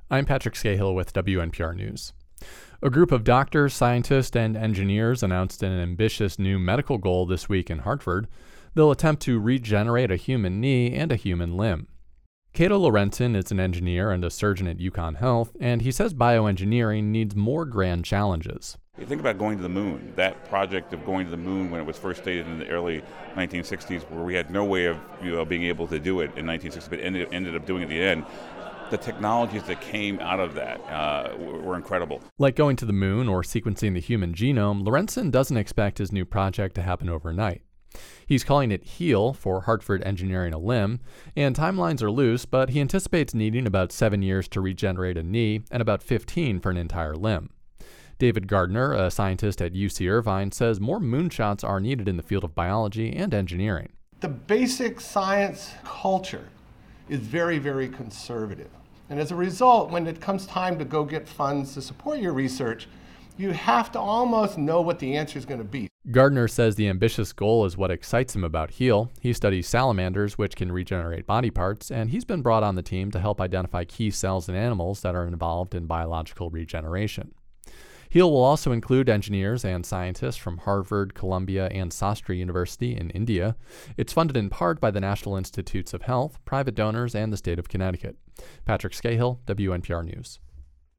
I'm Patrick Scahill with WNPR News. A group of doctors, scientists, and engineers announced an ambitious new medical goal this week in Hartford. They'll attempt to regenerate a human knee and a human limb. Cato Lorenzen is an engineer and a surgeon at UConn Health, and he says bioengineering needs more grand challenges. You think about going to the moon, that project of going to the moon when it was first stated in the early 1960s, where we had no way of being able to do it in 1960, but ended up doing it at the end. The technologies that came out of that were incredible. Like going to the moon or sequencing the human genome, Lorenzen doesn't expect his new project to happen overnight. He's calling it HEAL for Hartford Engineering a Limb, and timelines are loose, but he anticipates needing about 7 years to regenerate a knee and about 15 for an entire limb. David Gardner, a scientist at UC Irvine, says more moonshots are needed in the field of biology and engineering. The basic science culture is very, very conservative. And as a result, when it comes time to go get funds to support your research, you have to almost know what the answer is going to be. Gardner says the ambitious goal is what excites him about HEAL. He studies salamanders, which can regenerate body parts, and he's been brought on the team to help identify key cells in animals that are involved in biological regeneration. HEAL will also include engineers and scientists from Harvard, Columbia, and Sastry University in India. It's funded in part by the National Institutes of Health, private donors, and the state of Connecticut. Patrick Scahill, WNPR News.